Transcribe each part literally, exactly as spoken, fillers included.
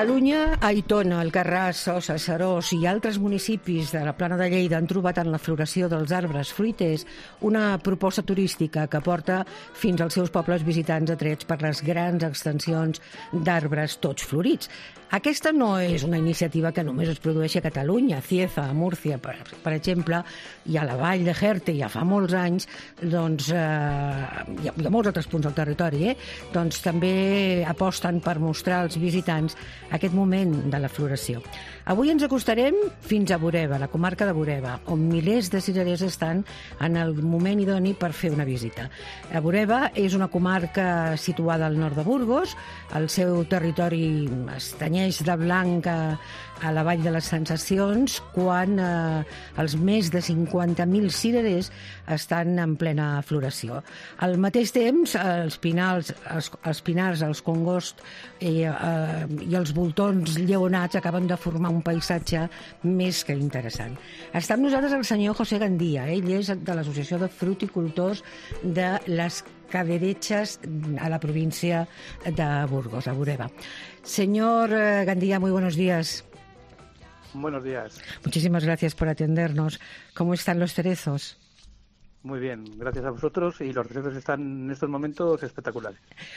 Catalunya, Aitona, Alcarràs, Ossa, Seròs i altres municipis de la Plana de Lleida han trobat en la floració dels arbres fruiters una proposta turística que porta fins als seus pobles visitants atrets per les grans extensions d'arbres tots florits. Aquesta no és una iniciativa que només es produeixi a Catalunya. A Cieza, a Múrcia, per, per exemple, i a la vall de Jerte ja fa molts anys, doncs, eh, hi, ha, hi ha molts altres punts del territori, eh? Doncs també aposten per mostrar als visitants aquest moment de la floració. Avui ens acostarem fins a Bureba, la comarca de Bureba, on milers de cirerers estan en el moment idoni per fer una visita. A Bureba és una comarca situada al nord de Burgos, el seu territori es tenyeix de blanc a, a la Vall de les Sensacions, quan eh, els més de cinquanta mil cirerers estan en plena floració. Al mateix temps, els pinals, els, els pinars, els congost i, eh, i els voltons lleonats acaben de formar un paisatge més que interessant. Està amb nosaltres el senyor José Gandía. Ell és de l'Associació de Fruticultors de les Caderetxes a la província de Burgos, a Bureba. Señor Gandía, muy buenos días. Buenos días. Muchísimas gracias por atendernos. ¿Cómo están los cerezos? Muy bien, gracias a vosotros, y los cerezos están en estos momentos espectaculares.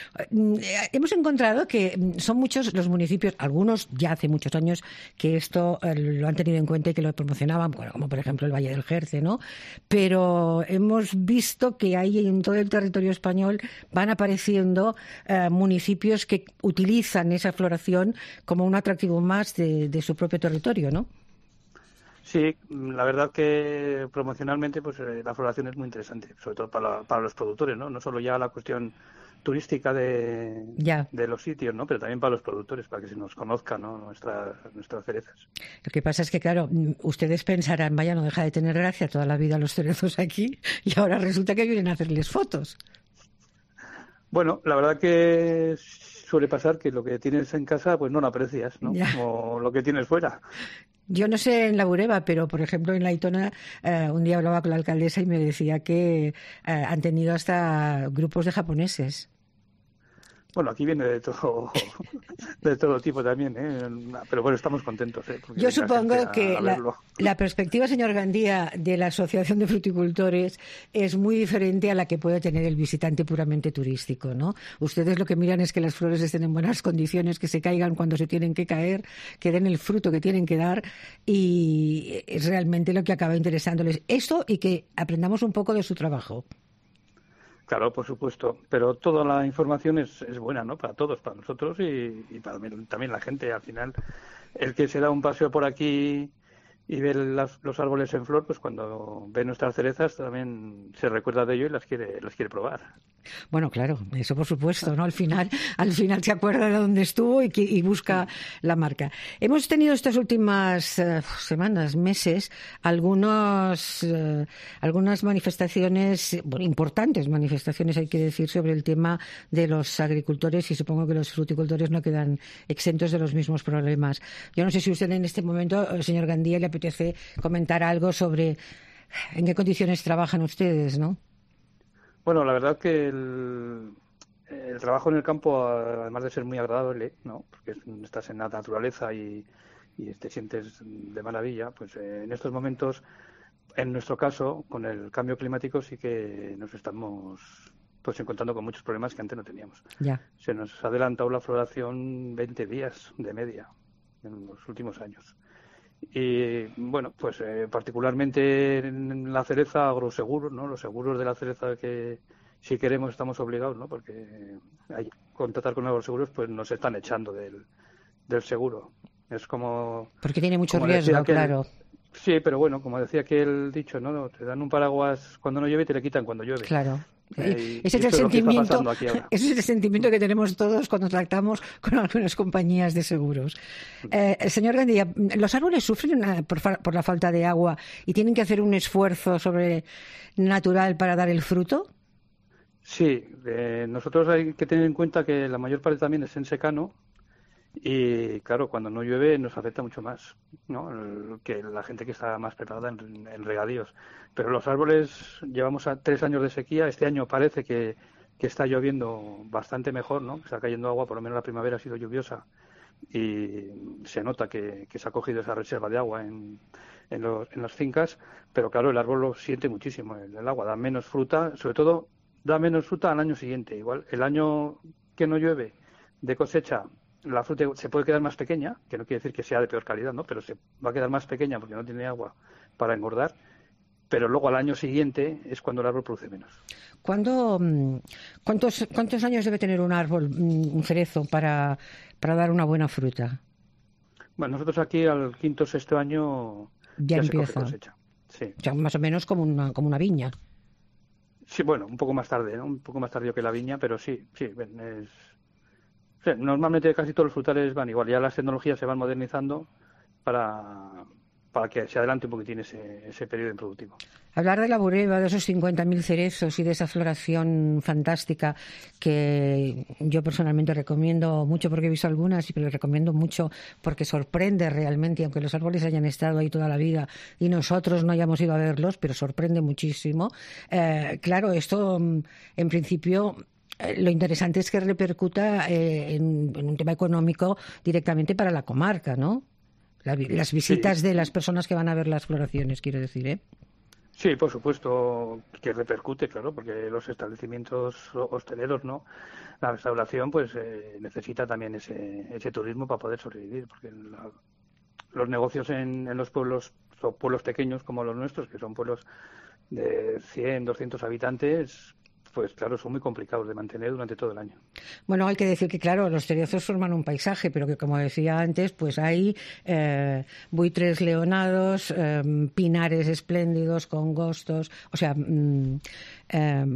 Hemos encontrado que son muchos los municipios, algunos ya hace muchos años que esto eh, lo han tenido en cuenta y que lo promocionaban, bueno, como por ejemplo el Valle del Jerce, ¿no? Pero hemos visto que hay en todo el territorio español van apareciendo eh, municipios que utilizan esa floración como un atractivo más de, de su propio territorio, ¿no? Sí, la verdad que promocionalmente pues eh, la floración es muy interesante, sobre todo para, para los productores, ¿no? No solo ya la cuestión turística de, ya. de los sitios, ¿no? Pero también para los productores, para que se nos conozcan, ¿no? Nuestra, nuestras cerezas. Lo que pasa es que, claro, ustedes pensarán, vaya, no deja de tener gracia toda la vida los cerezos aquí, y ahora resulta que vienen a hacerles fotos. Bueno, la verdad que suele pasar que lo que tienes en casa pues no lo aprecias, ¿no? Ya. Como lo que tienes fuera. Yo no sé en la Bureba, pero por ejemplo en la Aitona eh, un día hablaba con la alcaldesa y me decía que eh, han tenido hasta grupos de japoneses. Bueno, aquí viene de todo de todo tipo también, ¿eh? Pero bueno, estamos contentos, ¿eh? Yo supongo que la, la perspectiva, señor Gandía, de la Asociación de Fruticultores es muy diferente a la que puede tener el visitante puramente turístico, ¿no? Ustedes lo que miran es que las flores estén en buenas condiciones, que se caigan cuando se tienen que caer, que den el fruto que tienen que dar, y es realmente lo que acaba interesándoles. Esto, y que aprendamos un poco de su trabajo. Claro, por supuesto, pero toda la información es, es buena, ¿no? Para todos, para nosotros y, y para también la gente. Al final, el que se da un paseo por aquí y ve las, los árboles en flor, pues cuando ve nuestras cerezas también se recuerda de ello y las quiere, las quiere probar. Bueno, claro, eso por supuesto, ¿no? Al final, al final se acuerda de dónde estuvo y, que, y busca la marca. Hemos tenido estas últimas uh, semanas, meses, algunos, uh, algunas manifestaciones, bueno, importantes manifestaciones, hay que decir, sobre el tema de los agricultores, y supongo que los fruticultores no quedan exentos de los mismos problemas. Yo no sé si usted en este momento, señor Gandía, le apetece comentar algo sobre en qué condiciones trabajan ustedes, ¿no? Bueno, la verdad que el, el trabajo en el campo, además de ser muy agradable, ¿no? Porque estás en la naturaleza y, y te sientes de maravilla, pues eh, en estos momentos, en nuestro caso, con el cambio climático sí que nos estamos pues encontrando con muchos problemas que antes no teníamos. Ya. Se nos ha adelantado la floración veinte días de media en los últimos años. Y bueno, pues eh, particularmente en la cereza, agroseguros, ¿no? Los seguros de la cereza que si queremos estamos obligados, ¿no? Porque hay contratar con agroseguros, pues nos están echando del, del seguro. Es como... Porque tiene mucho riesgo, aquel, claro. Sí, pero bueno, como decía aquel dicho, ¿no? Te dan un paraguas cuando no llueve y te le quitan cuando llueve. Claro. Eh, ese, es el sentimiento, ese es el sentimiento que tenemos todos cuando tratamos con algunas compañías de seguros. Eh, señor Gandía, ¿los árboles sufren por, por la falta de agua y tienen que hacer un esfuerzo sobrenatural para dar el fruto? Sí, eh, nosotros hay que tener en cuenta que la mayor parte también es en secano. Y claro, cuando no llueve nos afecta mucho más, ¿no? El, que la gente que está más preparada en, en regadíos. Pero los árboles, llevamos a tres años de sequía. Este año parece que, que está lloviendo bastante mejor, ¿no? Que está cayendo agua, por lo menos la primavera ha sido lluviosa. y se nota que, que se ha cogido esa reserva de agua en, en, los, en las fincas, pero claro, el árbol lo siente muchísimo, el, el agua da menos fruta, sobre todo da menos fruta al año siguiente. Igual el año que no llueve de cosecha, la fruta se puede quedar más pequeña, que no quiere decir que sea de peor calidad, ¿no? Pero se va a quedar más pequeña porque no tiene agua para engordar, pero luego al año siguiente es cuando el árbol produce menos. ¿Cuándo, cuántos, ¿Cuántos años debe tener un árbol, un cerezo, para, para dar una buena fruta? Bueno, nosotros aquí al quinto o sexto año ya, ya empieza. Se coge cosecha. Sí. O sea, más o menos como una, como una viña. Sí, bueno, un poco más tarde, ¿no? Un poco más tardío que la viña, pero sí, sí, es... sí, normalmente casi todos los frutales van igual. Ya las tecnologías se van modernizando para, para que se adelante un poquitín ese, ese periodo improductivo. Hablar de la bureba, de esos cincuenta mil cerezos y de esa floración fantástica que yo personalmente recomiendo mucho porque he visto algunas y que les recomiendo mucho porque sorprende realmente, aunque los árboles hayan estado ahí toda la vida y nosotros no hayamos ido a verlos, pero sorprende muchísimo. Eh, claro, esto en principio... Lo interesante es que repercuta eh, en, en un tema económico directamente para la comarca, ¿no? La, las visitas sí. de las personas que van a ver las floraciones, quiero decir, ¿eh? Sí, por supuesto que repercute, claro, porque los establecimientos hosteleros, ¿no? La restauración, pues eh, necesita también ese, ese turismo para poder sobrevivir, porque la, los negocios en, en los pueblos, son pueblos pequeños como los nuestros, que son pueblos de cien, doscientos habitantes, pues claro, son muy complicados de mantener durante todo el año. Bueno, hay que decir que, claro, los cerezos forman un paisaje, pero que, como decía antes, pues hay eh, buitres leonados, eh, pinares espléndidos, congostos, o sea, mm, eh,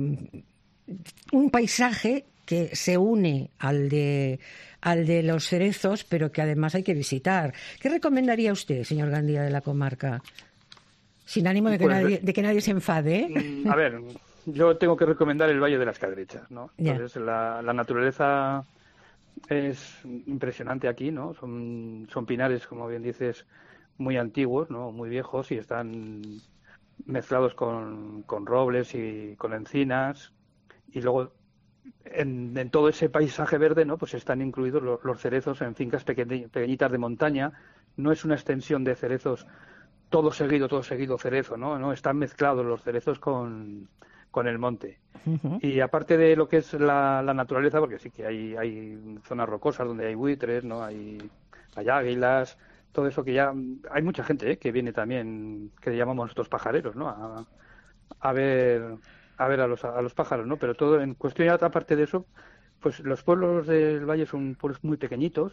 un paisaje que se une al de al de los cerezos, pero que además hay que visitar. ¿Qué recomendaría usted, señor Gandía, de la comarca? Sin ánimo de que, pues, nadie, de que nadie se enfade, ¿eh? A ver... Yo tengo que recomendar el Valle de las Cadrechas, ¿no? Entonces, yeah. la, la naturaleza es impresionante aquí, ¿no? Son, son pinares, como bien dices, muy antiguos, ¿no? Muy viejos y están mezclados con, con robles y con encinas. Y luego, en, en todo ese paisaje verde, ¿no? Pues están incluidos los, los cerezos en fincas pequeñi, pequeñitas de montaña. No es una extensión de cerezos todo seguido, todo seguido cerezo, ¿no? No, están mezclados los cerezos con... con el monte. Uh-huh. Y aparte de lo que es la, la naturaleza, porque sí que hay, hay zonas rocosas donde hay buitres, ¿no? Hay, hay águilas, todo eso que ya... Hay mucha gente, ¿eh? Que viene también, que llamamos nosotros pajareros, ¿no? A, a ver a ver a los, a los pájaros, ¿no? Pero todo en cuestión, aparte de eso, pues los pueblos del valle son pueblos muy pequeñitos,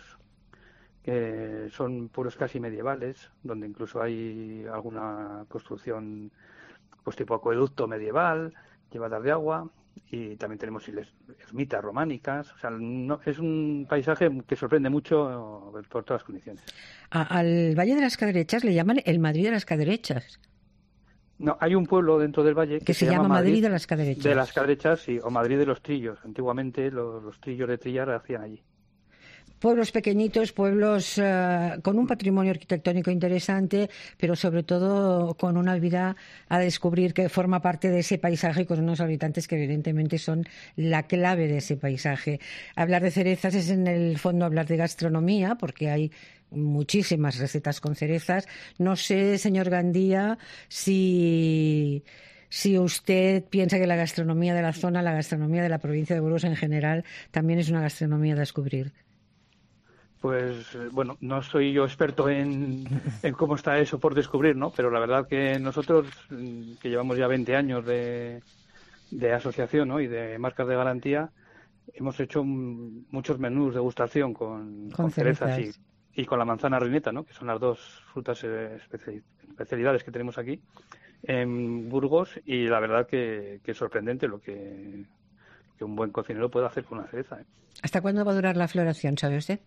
que son pueblos casi medievales, donde incluso hay alguna construcción pues tipo acueducto medieval, llevadas de agua, y también tenemos ermitas románicas. O sea, no, es un paisaje que sorprende mucho por todas las condiciones. A, al Valle de las Cadrechas le llaman el Madrid de las Cadrechas. No, hay un pueblo dentro del valle que, que se, se llama Madrid, Madrid de las Cadrechas. De las Cadrechas, sí, o Madrid de los Trillos. Antiguamente los, los trillos de trillar hacían allí. Pueblos pequeñitos, pueblos uh, con un patrimonio arquitectónico interesante, pero sobre todo con una vida a descubrir que forma parte de ese paisaje y con unos habitantes que evidentemente son la clave de ese paisaje. Hablar de cerezas es en el fondo hablar de gastronomía, porque hay muchísimas recetas con cerezas. No sé, señor Gandía, si... si usted piensa que la gastronomía de la zona, la gastronomía de la provincia de Burgos en general, también es una gastronomía a descubrir. Pues, bueno, no soy yo experto en, en cómo está eso por descubrir, ¿no? Pero la verdad que nosotros, que llevamos ya veinte años de, de asociación, ¿no? Y de marcas de garantía, hemos hecho muchos menús de degustación con, con, con cerezas, cerezas y, y con la manzana reineta, ¿no? Que son las dos frutas especialidades que tenemos aquí en Burgos, y la verdad que, que es sorprendente lo que, que un buen cocinero puede hacer con una cereza, ¿eh? ¿Hasta cuándo va a durar la floración, sabe usted?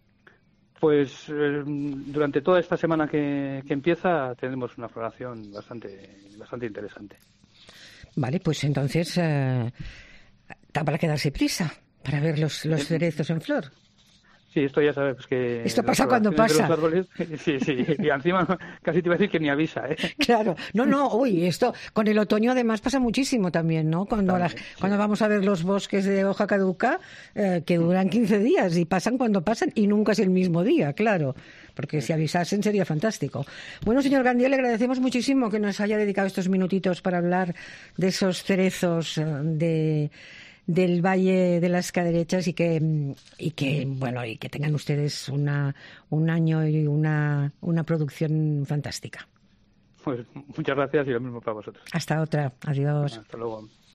Pues eh, durante toda esta semana que, que empieza tenemos una floración bastante bastante interesante. Vale, pues entonces eh, para quedarse prisa, para ver los, los cerezos en flor. Sí, esto ya sabes que... Esto la pasa cuando floración pasa. de los árboles, sí, sí, y encima casi te iba a decir que ni avisa, ¿eh? Claro, no, no, uy, esto con el otoño además pasa muchísimo también, ¿no? Cuando, la- También, sí. cuando vamos a ver los bosques de hoja caduca, eh, que duran quince días y pasan cuando pasan y nunca es el mismo día, claro, porque si avisasen sería fantástico. Bueno, señor Gandiel, le agradecemos muchísimo que nos haya dedicado estos minutitos para hablar de esos cerezos eh, de del Valle de las Caderechas y que y que bueno y que tengan ustedes una un año y una una producción fantástica. Pues muchas gracias y lo mismo para vosotros. Hasta otra. Adiós. Hasta luego.